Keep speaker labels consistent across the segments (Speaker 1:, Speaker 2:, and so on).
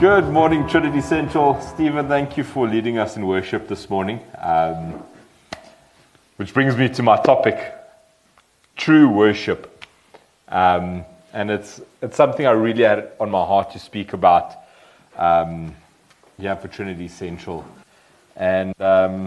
Speaker 1: Good morning, Trinity Central. Stephen, thank you for leading us in worship this morning. Which brings me to my topic, true worship. And it's something I really had on my heart to speak about here for Trinity Central. And so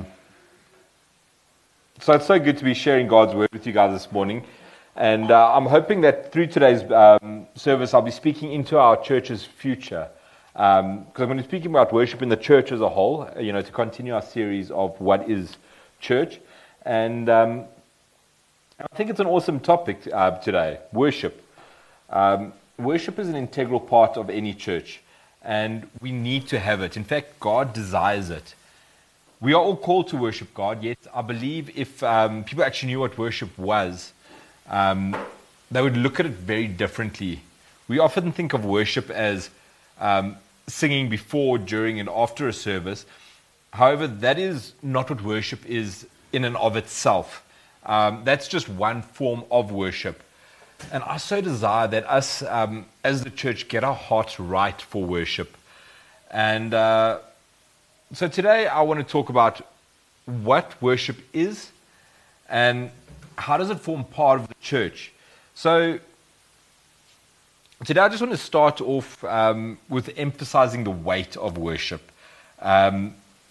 Speaker 1: it's so good to be sharing God's word with you guys this morning. And I'm hoping that through today's service, I'll be speaking into our church's future. Because I'm going to be speaking about worship in the church as a whole, to continue our series of what is church. And I think it's an awesome topic today, worship. Worship is an integral part of any church, and we need to have it. In fact, God desires it. We are all called to worship God, yet I believe if people actually knew what worship was, they would look at it very differently. We often think of worship as singing before, during, and after a service. However, that is not what worship is in and of itself. That's just one form of worship. And I so desire that us, as the church, get our hearts right for worship. And so today I want to talk about what worship is and how does it form part of the church. So today I just want to start off with emphasizing the weight of worship. So I'm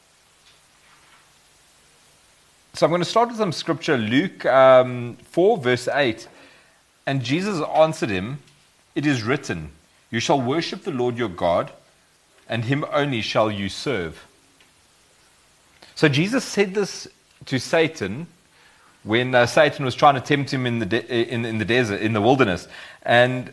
Speaker 1: going to start with some scripture, Luke 4 verse 8. And Jesus answered him, "It is written, you shall worship the Lord your God, and him only shall you serve." So Jesus said this to Satan when Satan was trying to tempt him in the desert, in the wilderness. And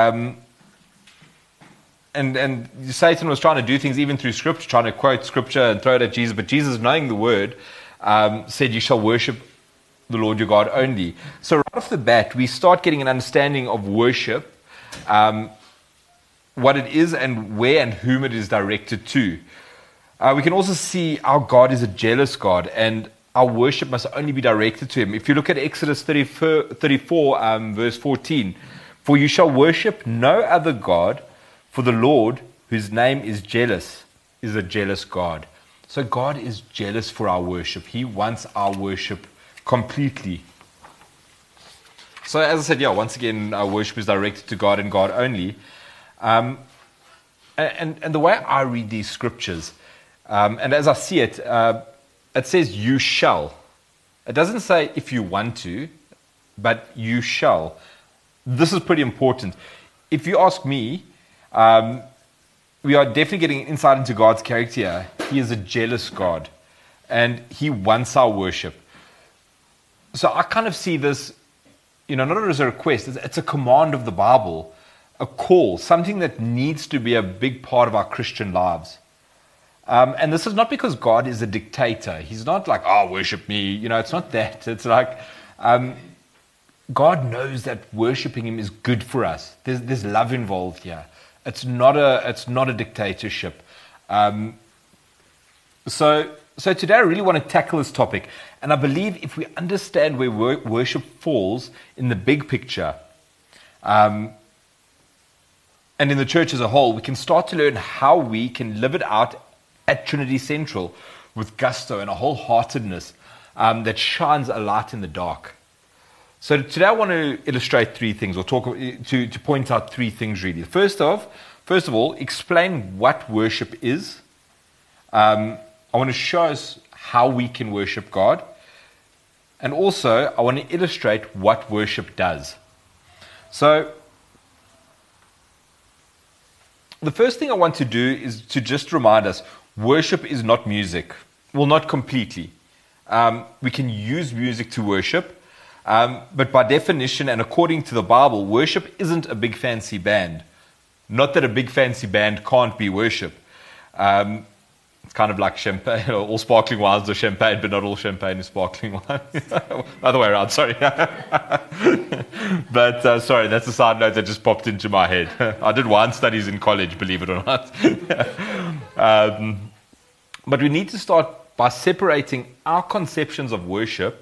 Speaker 1: Satan was trying to do things even through scripture, trying to quote scripture and throw it at Jesus. But Jesus, knowing the word, said, "You shall worship the Lord your God only." So right off the bat, we start getting an understanding of worship, what it is and where and whom it is directed to. We can also see our God is a jealous God, and our worship must only be directed to him. If you look at Exodus 34 verse 14, "For you shall worship no other God, for the Lord, whose name is jealous, is a jealous God." So God is jealous for our worship. He wants our worship completely. So as I said, once again, our worship is directed to God and God only. And the way I read these scriptures, and as I see it, it says "you shall." It doesn't say "if you want to," but "you shall." This is pretty important. If you ask me, we are definitely getting insight into God's character here. He is a jealous God, and he wants our worship. So I kind of see this, not as a request, it's a command of the Bible, a call, something that needs to be a big part of our Christian lives. And this is not because God is a dictator. He's not like, worship me. It's not that. It's like God knows that worshiping him is good for us. There's love involved here. It's not a dictatorship. So today I really want to tackle this topic. And I believe if we understand where worship falls in the big picture, and in the church as a whole, we can start to learn how we can live it out at Trinity Central with gusto and a wholeheartedness that shines a light in the dark. So today I want to illustrate three things, or talk to point out three things really. First of all, explain what worship is. I want to show us how we can worship God. And also, I want to illustrate what worship does. So the first thing I want to do is to just remind us, worship is not music. Well, not completely. We can use music to worship, but by definition and according to the Bible, worship isn't a big fancy band. Not that a big fancy band can't be worship. It's kind of like champagne, all sparkling wines are champagne, but not all champagne is sparkling wine. Other way around, sorry. But sorry, that's a side note that just popped into my head. I did wine studies in college, believe it or not. But we need to start by separating our conceptions of worship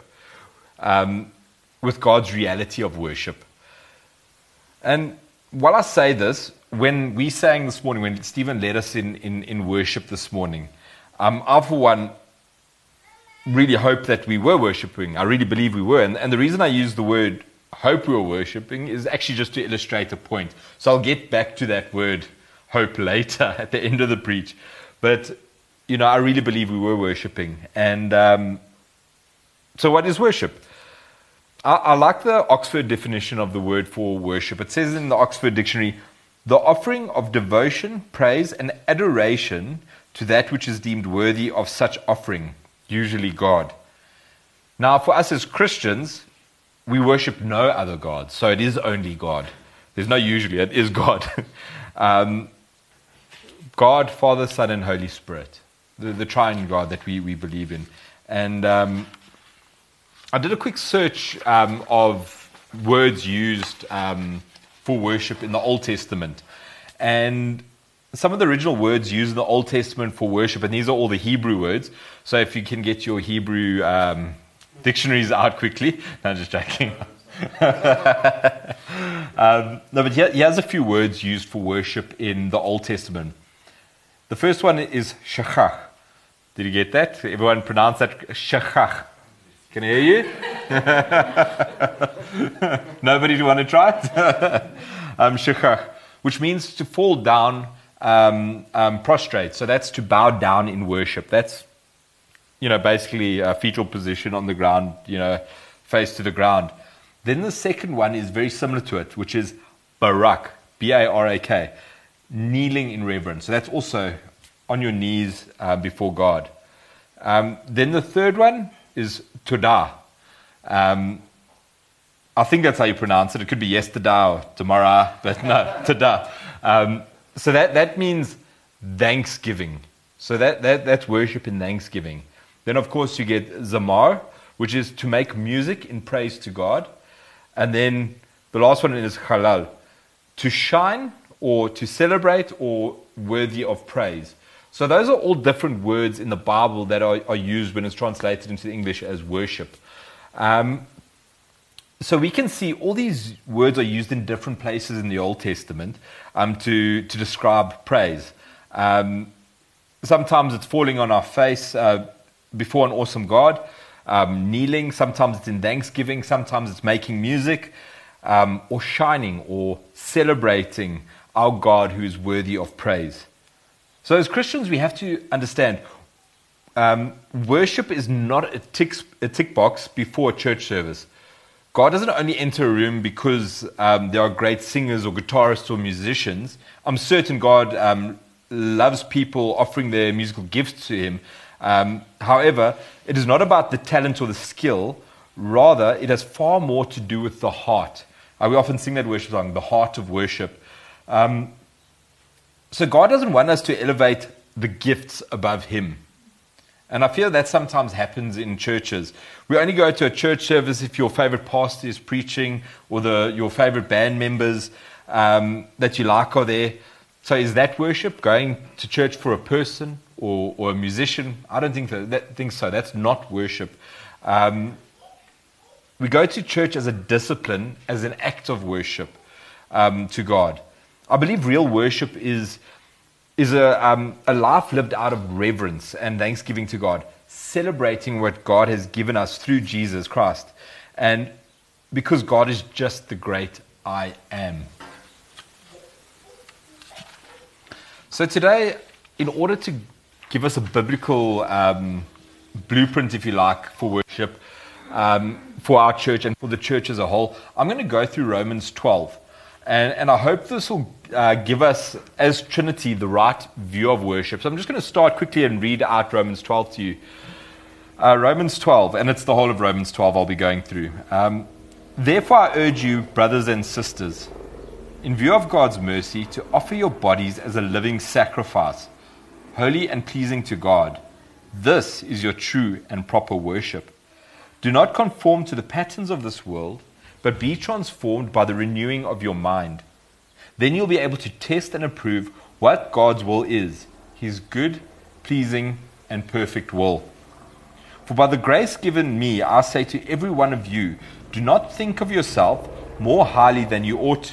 Speaker 1: with God's reality of worship. And while I say this, when we sang this morning, when Stephen led us in worship this morning, I, for one, really hope that we were worshiping. I really believe we were. And the reason I use the word hope we were worshiping is actually just to illustrate a point. So I'll get back to that word hope later at the end of the preach. But, I really believe we were worshiping. And so what is worship? I like the Oxford definition of the word for worship. It says in the Oxford Dictionary, the offering of devotion, praise, and adoration to that which is deemed worthy of such offering, usually God. Now, for us as Christians, we worship no other God, so it is only God. There's no usually, it is God. God, Father, Son, and Holy Spirit, the triune God that we believe in. And I did a quick search of words used for worship in the Old Testament. And some of the original words used in the Old Testament for worship, and these are all the Hebrew words. So if you can get your Hebrew dictionaries out quickly. No, I'm just joking. No, but here's a few words used for worship in the Old Testament. The first one is shachach. Did you get that? Everyone pronounce that shachach. Can I hear you? Nobody want to try it? Shachach, which means to fall down, prostrate. So that's to bow down in worship. That's, basically a fetal position on the ground, face to the ground. Then the second one is very similar to it, which is barak, B-A-R-A-K, kneeling in reverence. So that's also on your knees before God. Then the third one is todah. I think that's how you pronounce it. It could be yesterday or tomorrow, but no, todah. So that means thanksgiving. So that's worship in thanksgiving. Then, of course, you get zamar, which is to make music in praise to God. And then the last one is halal, to shine or to celebrate or worthy of praise. So those are all different words in the Bible that are used when it's translated into English as worship. So we can see all these words are used in different places in the Old Testament to describe praise. Sometimes it's falling on our face before an awesome God, kneeling. Sometimes it's in thanksgiving. Sometimes it's making music, or shining or celebrating our God who is worthy of praise. So as Christians, we have to understand worship is not a tick box before a church service. God doesn't only enter a room because there are great singers or guitarists or musicians. I'm certain God loves people offering their musical gifts to Him. However, it is not about the talent or the skill. Rather, it has far more to do with the heart. We often sing that worship song, the heart of worship. So God doesn't want us to elevate the gifts above Him. And I feel that sometimes happens in churches. We only go to a church service if your favorite pastor is preaching or your favorite band members that you like are there. So is that worship, going to church for a person or a musician? I don't think so. That's not worship. We go to church as a discipline, as an act of worship to God. I believe real worship is a life lived out of reverence and thanksgiving to God, celebrating what God has given us through Jesus Christ. And because God is just the great I am. So today, in order to give us a biblical blueprint, if you like, for worship, for our church and for the church as a whole, I'm going to go through Romans 12. And I hope this will give us, as Trinity, the right view of worship. So I'm just going to start quickly and read out Romans 12 to you. Romans 12, and it's the whole of Romans 12 I'll be going through. Therefore I urge you, brothers and sisters, in view of God's mercy, to offer your bodies as a living sacrifice, holy and pleasing to God. This is your true and proper worship. Do not conform to the patterns of this world, but be transformed by the renewing of your mind. Then you'll be able to test and approve what God's will is, His good, pleasing, and perfect will. For by the grace given me, I say to every one of you, do not think of yourself more highly than you ought,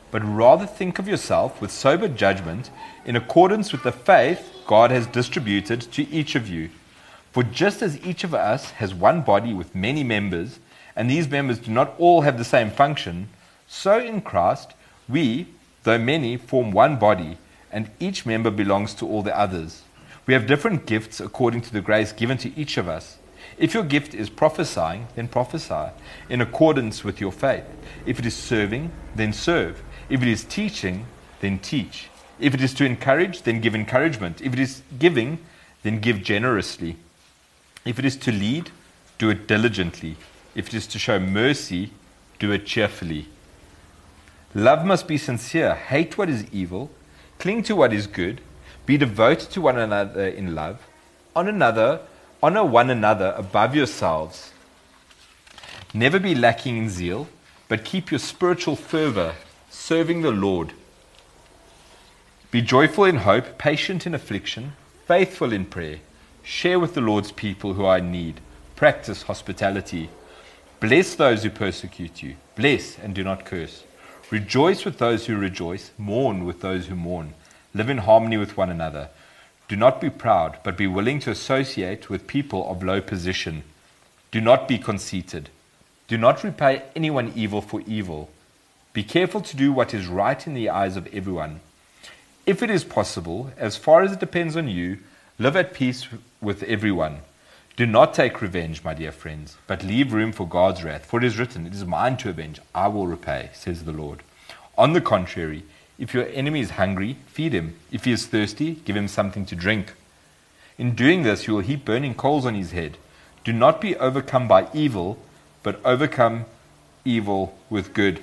Speaker 1: but rather think of yourself with sober judgment in accordance with the faith God has distributed to each of you. For just as each of us has one body with many members, and these members do not all have the same function, so in Christ we, though many, form one body, and each member belongs to all the others. We have different gifts according to the grace given to each of us. If your gift is prophesying, then prophesy in accordance with your faith. If it is serving, then serve. If it is teaching, then teach. If it is to encourage, then give encouragement. If it is giving, then give generously. If it is to lead, do it diligently. If it is to show mercy, do it cheerfully. Love must be sincere. Hate what is evil. Cling to what is good. Be devoted to one another in love. Honor one another above yourselves. Never be lacking in zeal, but keep your spiritual fervor, serving the Lord. Be joyful in hope, patient in affliction, faithful in prayer. Share with the Lord's people who are in need. Practice hospitality. Bless those who persecute you. Bless and do not curse. Rejoice with those who rejoice. Mourn with those who mourn. Live in harmony with one another. Do not be proud, but be willing to associate with people of low position. Do not be conceited. Do not repay anyone evil for evil. Be careful to do what is right in the eyes of everyone. If it is possible, as far as it depends on you, live at peace with everyone. Do not take revenge, my dear friends, but leave room for God's wrath. For it is written, "It is mine to avenge, I will repay," says the Lord. On the contrary, if your enemy is hungry, feed him. If he is thirsty, give him something to drink. In doing this, you will heap burning coals on his head. Do not be overcome by evil, but overcome evil with good.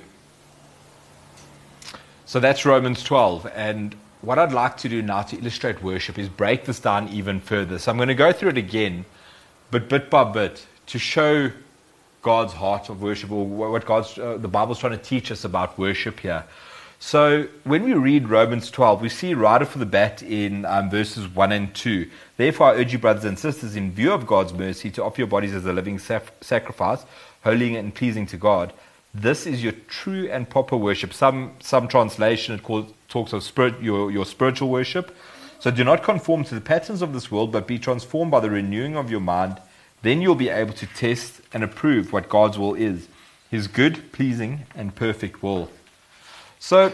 Speaker 1: So that's Romans 12. And what I'd like to do now to illustrate worship is break this down even further. So I'm going to go through it again, but bit by bit, to show God's heart of worship, or what the Bible's trying to teach us about worship here. So when we read Romans 12, we see right off the bat in verses 1 and 2, "Therefore I urge you, brothers and sisters, in view of God's mercy, to offer your bodies as a living sacrifice, holy and pleasing to God. This is your true and proper worship." Some translation talks of your spiritual worship. "So do not conform to the patterns of this world, but be transformed by the renewing of your mind. Then you'll be able to test and approve what God's will is, His good, pleasing, and perfect will." So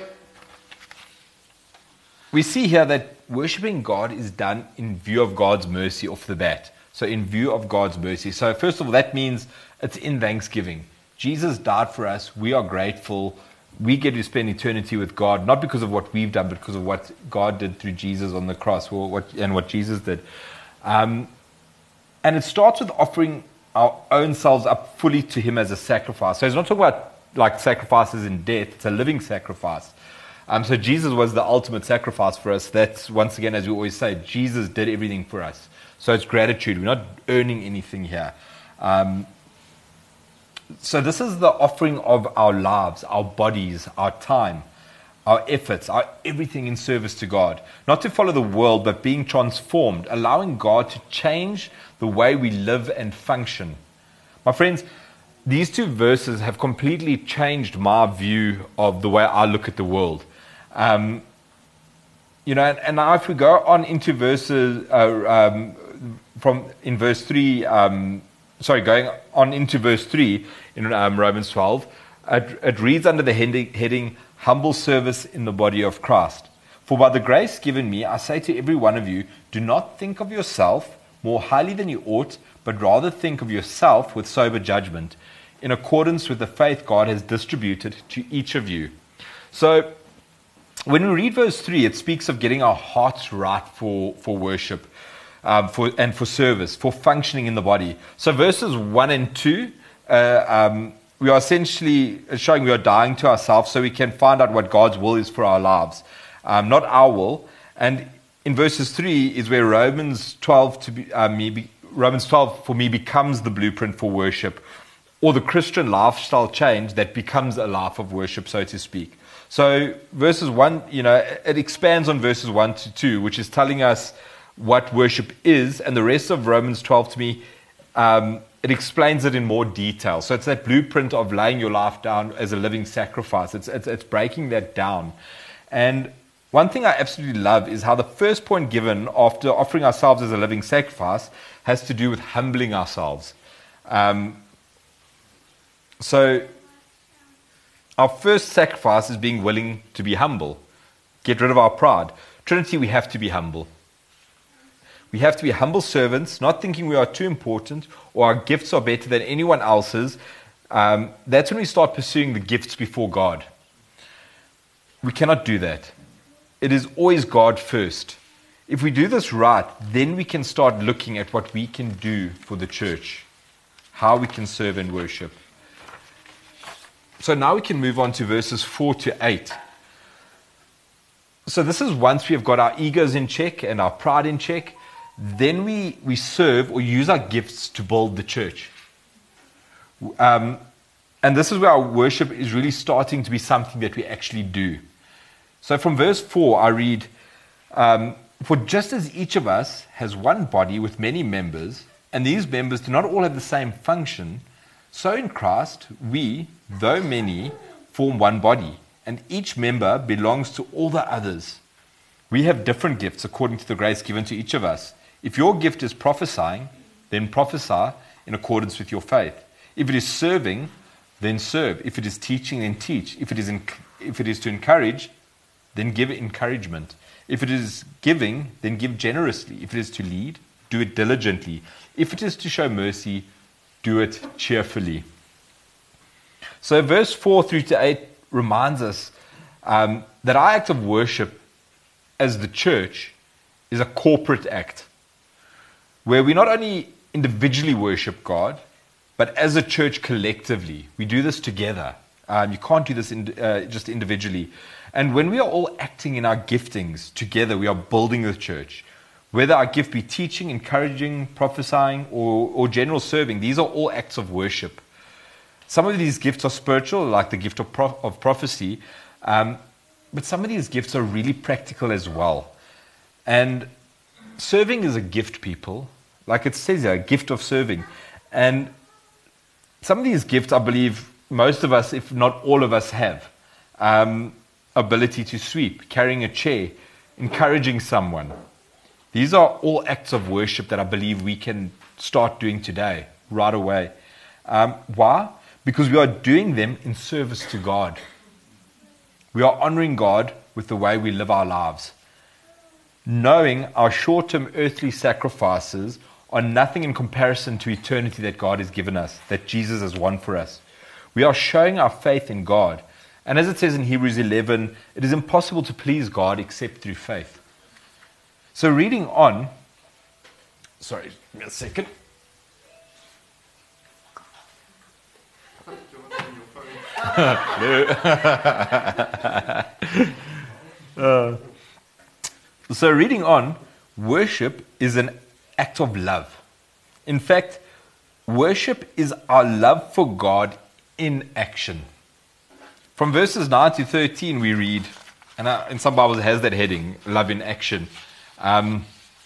Speaker 1: we see here that worshiping God is done in view of God's mercy off the bat. So in view of God's mercy. So first of all, that means it's in thanksgiving. Jesus died for us. We are grateful. We get to spend eternity with God, not because of what we've done, but because of what God did through Jesus on the cross, and what Jesus did. And it starts with offering our own selves up fully to Him as a sacrifice. So it's not talking about like sacrifices in death. It's a living sacrifice. So Jesus was the ultimate sacrifice for us. That's, once again, as we always say, Jesus did everything for us. So it's gratitude. We're not earning anything here. So this is the offering of our lives, our bodies, our time, our efforts, our everything in service to God. Not to follow the world, but being transformed, allowing God to change the way we live and function. My friends, these two verses have completely changed my view of the way I look at the world. And now if we go on into verses, going on into verse 3 in Romans 12, it reads under the heading, "Humble Service in the Body of Christ. For by the grace given me, I say to every one of you, do not think of yourself more highly than you ought, but rather think of yourself with sober judgment, in accordance with the faith God has distributed to each of you." So when we read verse 3, it speaks of getting our hearts right for worship, for service, for functioning in the body. So verses 1 and 2, we are essentially showing we are dying to ourselves so we can find out what God's will is for our lives, not our will. And in verses 3 is where Romans 12 for me becomes the blueprint for worship, or the Christian lifestyle change that becomes a life of worship, so to speak. So verses 1, it expands on verses 1 to 2, which is telling us what worship is, and the rest of Romans 12 to me it explains it in more detail. So it's that blueprint of laying your life down as a living sacrifice. It's breaking that down. And one thing I absolutely love is how the first point given after offering ourselves as a living sacrifice has to do with humbling ourselves. So our first sacrifice is being willing to be humble. Get rid of our pride. Trinity, we have to be humble. We have to be humble servants, not thinking we are too important or our gifts are better than anyone else's. That's when we start pursuing the gifts before God. We cannot do that. It is always God first. If we do this right, then we can start looking at what we can do for the church, how we can serve and worship. So now we can move on to verses 4 to 8. So this is once we have got our egos in check and our pride in check, then we serve or use our gifts to build the church. And this is where our worship is really starting to be something that we actually do. So from verse 4, I read, for just as each of us has one body with many members, and these members do not all have the same function, so in Christ we, though many, form one body, and each member belongs to all the others. We have different gifts according to the grace given to each of us. If your gift is prophesying, then prophesy in accordance with your faith. If it is serving, then serve. If it is teaching, then teach. If it is to encourage, then give encouragement. If it is giving, then give generously. If it is to lead, do it diligently. If it is to show mercy, do it cheerfully. So verse 4 through to 8 reminds us that our act of worship as the church is a corporate act, where we not only individually worship God, but as a church collectively. We do this together. You can't do this just individually. And when we are all acting in our giftings together, we are building the church. Whether our gift be teaching, encouraging, prophesying, or general serving, these are all acts of worship. Some of these gifts are spiritual, like the gift of prophecy, but some of these gifts are really practical as well. And serving is a gift, people. Like it says here, a gift of serving. And some of these gifts, I believe, most of us, if not all of us, have. Ability to sweep, carrying a chair, encouraging someone. These are all acts of worship that I believe we can start doing today, right away. Why? Because we are doing them in service to God. We are honoring God with the way we live our lives. Knowing our short-term earthly sacrifices are nothing in comparison to eternity that God has given us, that Jesus has won for us. We are showing our faith in God. And as it says in Hebrews 11, it is impossible to please God except through faith. So reading on, sorry, give me a second. So reading on, worship is an act of love. In fact, worship is our love for God in action. From verses 9 to 13 we read, and in some Bibles it has that heading, love in action. Love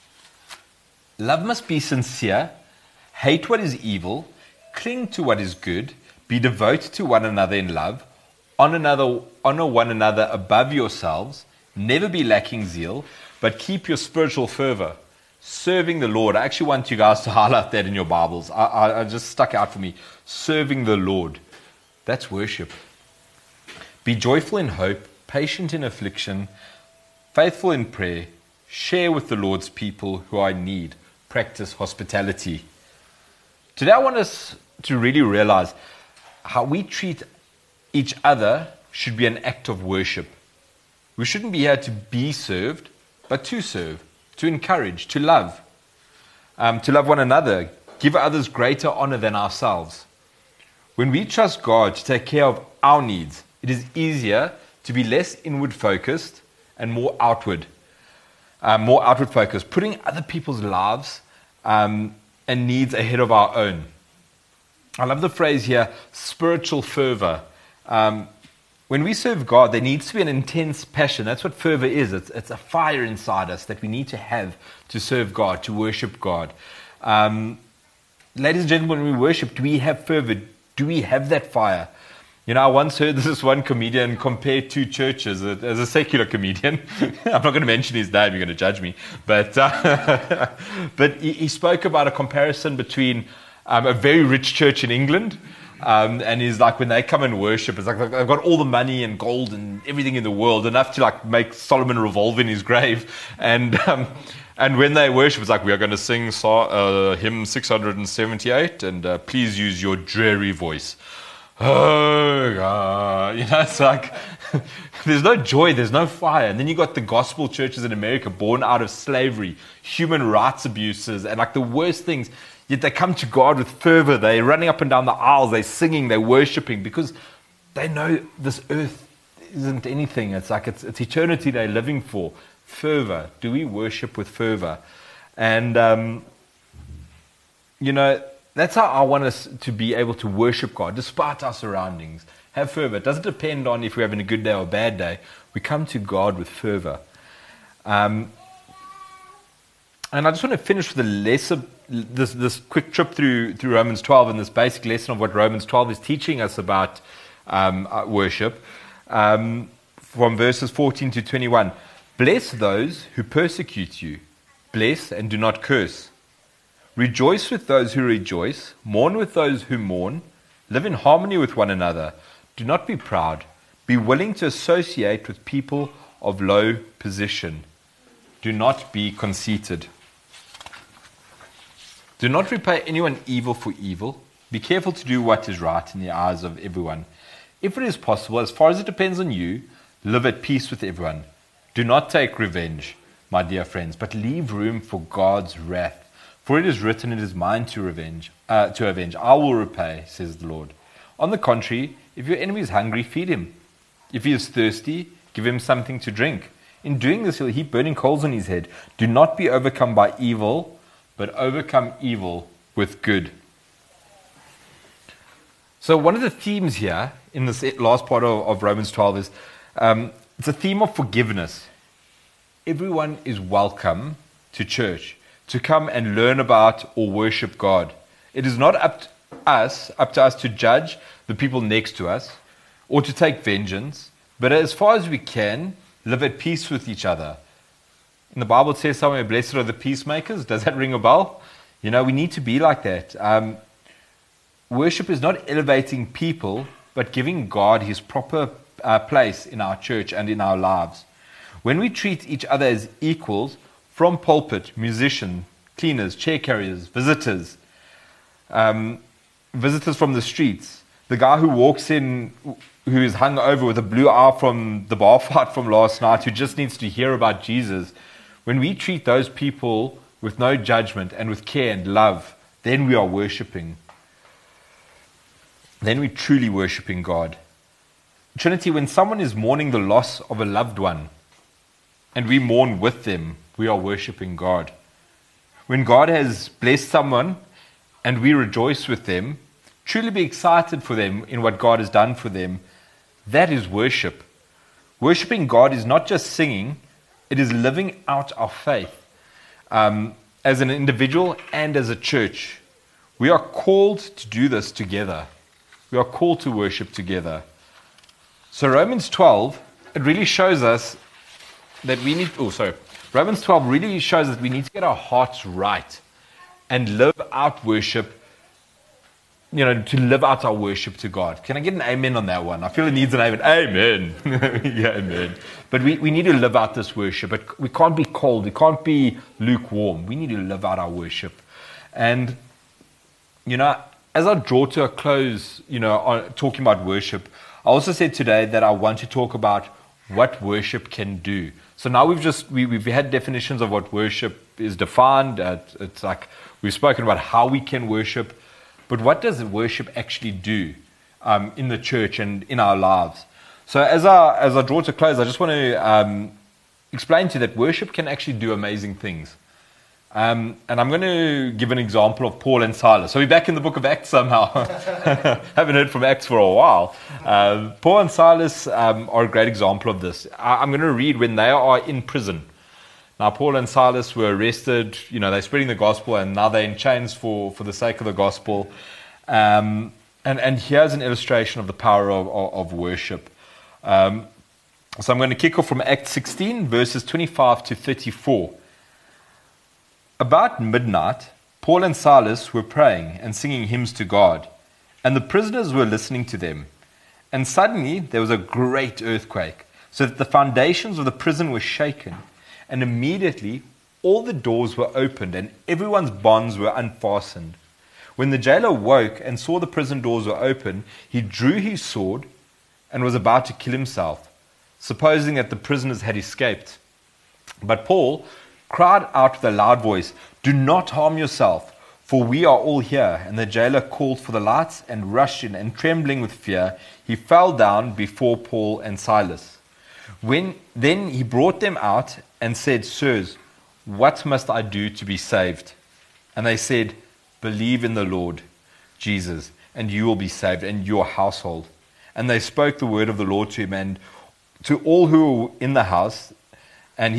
Speaker 1: must be sincere, hate what is evil, cling to what is good, be devoted to one another in love, honor one another above yourselves, never be lacking zeal, but keep your spiritual fervor, serving the Lord. I actually want you guys to highlight that in your Bibles. I just stuck out for me. Serving the Lord. That's worship. Be joyful in hope, patient in affliction, faithful in prayer, share with the Lord's people who are in need, practice hospitality. Today I want us to really realize how we treat each other should be an act of worship. We shouldn't be here to be served, but to serve, to encourage, to love one another, give others greater honor than ourselves. When we trust God to take care of our needs, it is easier to be less inward focused and more outward focused, putting other people's lives and needs ahead of our own. I love the phrase here, spiritual fervor. When we serve God, there needs to be an intense passion. That's what fervor is. It's a fire inside us that we need to have to serve God, to worship God. ladies and gentlemen, when we worship, do we have fervor? Do we have that fire? You know, I once heard this one comedian compare two churches as a secular comedian. I'm not going to mention his name, you're going to judge me. But, but he spoke about a comparison between a very rich church in England, and he's like, when they come and worship, it's like they've got all the money and gold and everything in the world, enough to like make Solomon revolve in his grave. And when they worship, it's like, we are going to sing hymn 678, and please use your dreary voice. Oh, God. You know, it's like, there's no joy, there's no fire. And then you got the gospel churches in America born out of slavery, human rights abuses, and like the worst things. Yet they come to God with fervor. They're running up and down the aisles, they're singing, they're worshiping, because they know this earth isn't anything. It's like it's eternity they're living for. Fervor. Do we worship with fervor? And, you know, that's how I want us to be able to worship God, despite our surroundings. Have fervor. It doesn't depend on if we're having a good day or a bad day. We come to God with fervor. And I just want to finish with a lesson, this quick trip through Romans 12, and this basic lesson of what Romans 12 is teaching us about worship, from verses 14 to 21. Bless those who persecute you. Bless and do not curse. Rejoice with those who rejoice. Mourn with those who mourn. Live in harmony with one another. Do not be proud. Be willing to associate with people of low position. Do not be conceited. Do not repay anyone evil for evil. Be careful to do what is right in the eyes of everyone. If it is possible, as far as it depends on you, live at peace with everyone. Do not take revenge, my dear friends, but leave room for God's wrath. For it is written, it is mine to avenge. I will repay, says the Lord. On the contrary, if your enemy is hungry, feed him. If he is thirsty, give him something to drink. In doing this, he'll heap burning coals on his head. Do not be overcome by evil, but overcome evil with good. So one of the themes here in this last part of Romans 12 is it's a theme of forgiveness. Everyone is welcome to church, to come and learn about or worship God. It is not up to us to judge the people next to us or to take vengeance, but as far as we can, live at peace with each other. In the Bible, it says somewhere, blessed are the peacemakers. Does that ring a bell? You know, we need to be like that. Worship is not elevating people, but giving God his proper place in our church and in our lives. When we treat each other as equals, from pulpit, musicians, cleaners, chair carriers, visitors from the streets, the guy who walks in who is hung over with a blue eye from the bar fight from last night, who just needs to hear about Jesus, when we treat those people with no judgment and with care and love, then we are worshiping. Then we're truly worshiping God. Trinity, when someone is mourning the loss of a loved one, and we mourn with them, we are worshiping God. When God has blessed someone and we rejoice with them, truly be excited for them in what God has done for them, that is worship. Worshipping God is not just singing, it is living out our faith as an individual and as a church. We are called to do this together. We are called to worship together. So Romans 12, it really shows us that we need, Romans 12 really shows that we need to get our hearts right and live out worship, you know, to live out our worship to God. Can I get an amen on that one? I feel it needs an amen. Amen. Yeah, amen. But we need to live out this worship. But we can't be cold. We can't be lukewarm. We need to live out our worship. And, you know, as I draw to a close, you know, on talking about worship, I also said today that I want to talk about what worship can do. So now we've had definitions of what worship is defined. It's like we've spoken about how we can worship, but what does worship actually do in the church and in our lives? So as I draw to close, I just want to explain to you that worship can actually do amazing things. And I'm going to give an example of Paul and Silas. So we're back in the book of Acts somehow. Haven't heard from Acts for a while. Paul and Silas are a great example of this. I'm going to read when they are in prison. Now, Paul and Silas were arrested. They're spreading the gospel, and now they're in chains for the sake of the gospel. And here's an illustration of the power of worship. So I'm going to kick off from Acts 16, verses 25 to 34. About midnight, Paul and Silas were praying and singing hymns to God, and the prisoners were listening to them. And suddenly there was a great earthquake, so that the foundations of the prison were shaken. And immediately all the doors were opened and everyone's bonds were unfastened. When the jailer woke and saw the prison doors were open, he drew his sword and was about to kill himself, supposing that the prisoners had escaped. But Paul cried out with a loud voice, "Do not harm yourself, for we are all here." And the jailer called for the lights and rushed in, and trembling with fear, he fell down before Paul and Silas. Then he brought them out and said, "Sirs, what must I do to be saved?" And they said, "Believe in the Lord Jesus, and you will be saved, and your household." And they spoke the word of the Lord to him and to all who were in the house. And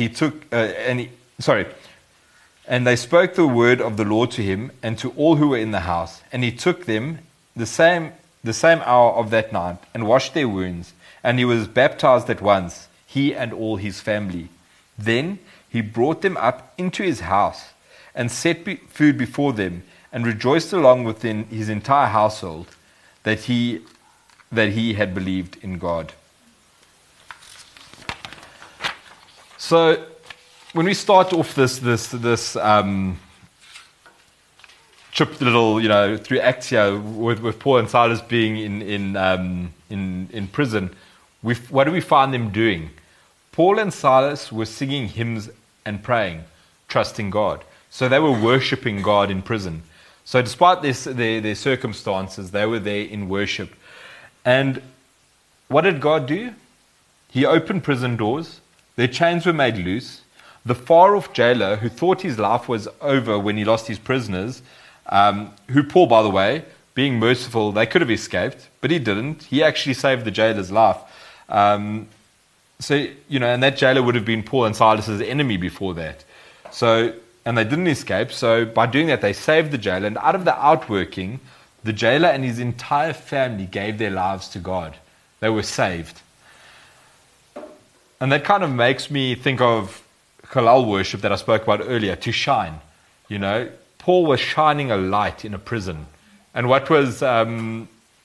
Speaker 1: they spoke the word of the Lord to him and to all who were in the house. And he took them the same hour of that night and washed their wounds. And he was baptized at once, he and all his family. Then he brought them up into his house and set food before them, and rejoiced along with his entire household that he had believed in God. So when we start off this trip little through Acts here with Paul and Silas being in prison, what do we find them doing? Paul and Silas were singing hymns and praying, trusting God. So they were worshiping God in prison. So despite their circumstances, they were there in worship. And what did God do? He opened prison doors. Their chains were made loose. The far-off jailer, who thought his life was over when he lost his prisoners, who Paul, by the way, being merciful, they could have escaped, but he didn't. He actually saved the jailer's life. And that jailer would have been Paul and Silas's enemy before that. And they didn't escape. So by doing that, they saved the jailer. And out of the outworking, the jailer and his entire family gave their lives to God. They were saved. And that kind of makes me think of halal worship that I spoke about earlier, to shine. Paul was shining a light in a prison. And what was the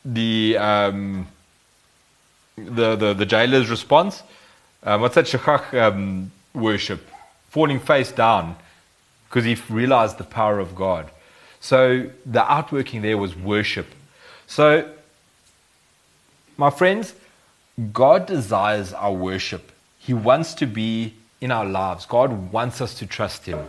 Speaker 1: jailer's response? What's that shachach worship? Falling face down, because he realized the power of God. So the outworking there was worship. So, my friends, God desires our worship. He wants to be in our lives. God wants us to trust Him.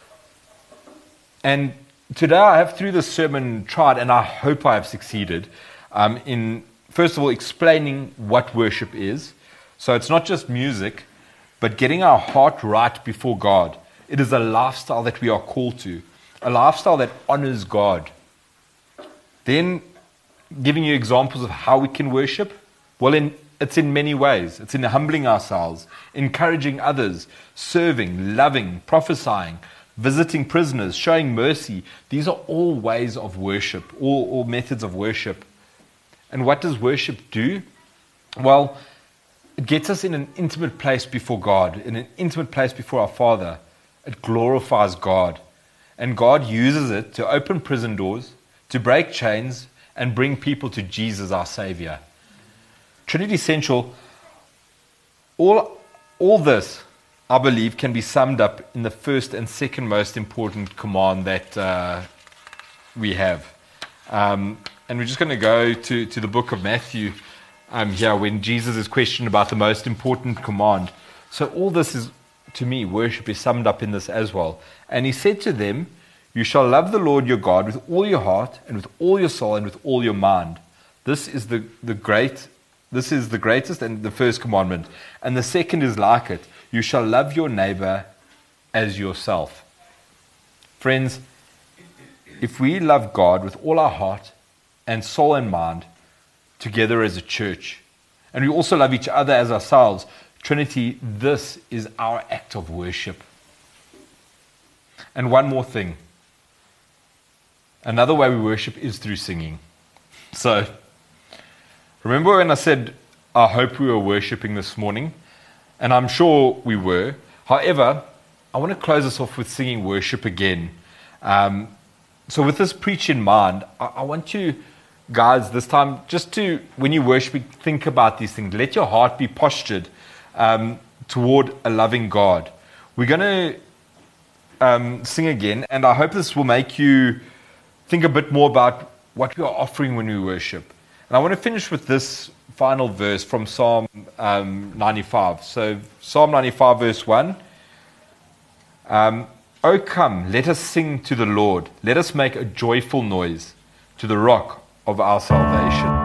Speaker 1: And today I have, through this sermon, tried, and I hope I have succeeded, in, first of all, explaining what worship is. So it's not just music, but getting our heart right before God. It is a lifestyle that we are called to, a lifestyle that honors God. Then giving you examples of how we can worship. Well, it's in many ways. It's in humbling ourselves, encouraging others, serving, loving, prophesying, visiting prisoners, showing mercy. These are all ways of worship, all methods of worship. And what does worship do? Well, it gets us in an intimate place before God, in an intimate place before our Father. It glorifies God. And God uses it to open prison doors, to break chains, and bring people to Jesus, our Savior. Trinity Central, all this, I believe, can be summed up in the first and second most important command that we have. And we're just going to go to the book of Matthew here when Jesus is questioned about the most important command. So all this is, to me, worship is summed up in this as well. And he said to them, "You shall love the Lord your God with all your heart and with all your soul and with all your mind. This is the greatest and the first commandment. And the second is like it. You shall love your neighbor as yourself." Friends, if we love God with all our heart and soul and mind together as a church, and we also love each other as ourselves, Trinity, this is our act of worship. And one more thing. Another way we worship is through singing. So, remember when I said, I hope we were worshiping this morning? And I'm sure we were. However, I want to close us off with singing worship again. So with this preach in mind, I want you guys this time just to, when you worship, think about these things. Let your heart be postured toward a loving God. We're going to sing again, and I hope this will make you think a bit more about what we are offering when we worship. And I want to finish with this final verse from Psalm 95. So Psalm 95 verse 1. O come, let us sing to the Lord. Let us make a joyful noise to the rock of our salvation.